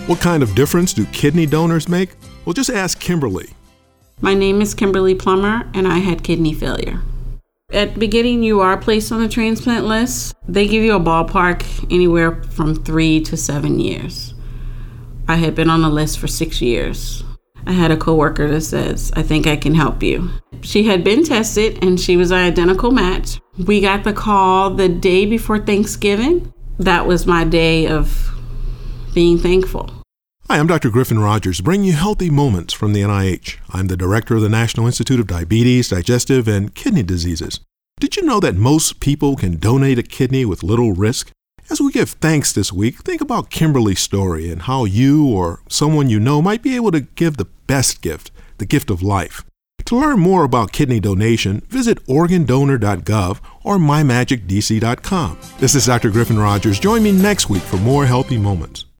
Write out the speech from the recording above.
What kind of difference do kidney donors make? Well, just ask Kimberly. My name is Kimberly Plummer, and I had kidney failure. At the beginning, you are placed on the transplant list. They give you a ballpark anywhere from 3 to 7 years. I had been on the list for 6 years. I had a coworker that says, I think I can help you. She had been tested, and she was an identical match. We got the call the day before Thanksgiving. That was my day of being thankful. Hi, I'm Dr. Griffin Rogers, bringing you healthy moments from the NIH. I'm the director of the National Institute of Diabetes, Digestive, and Kidney Diseases. Did you know that most people can donate a kidney with little risk? As we give thanks this week, think about Kimberly's story and how you or someone you know might be able to give the best gift, the gift of life. To learn more about kidney donation, visit organdonor.gov or mymagicdc.com. This is Dr. Griffin Rogers. Join me next week for more healthy moments.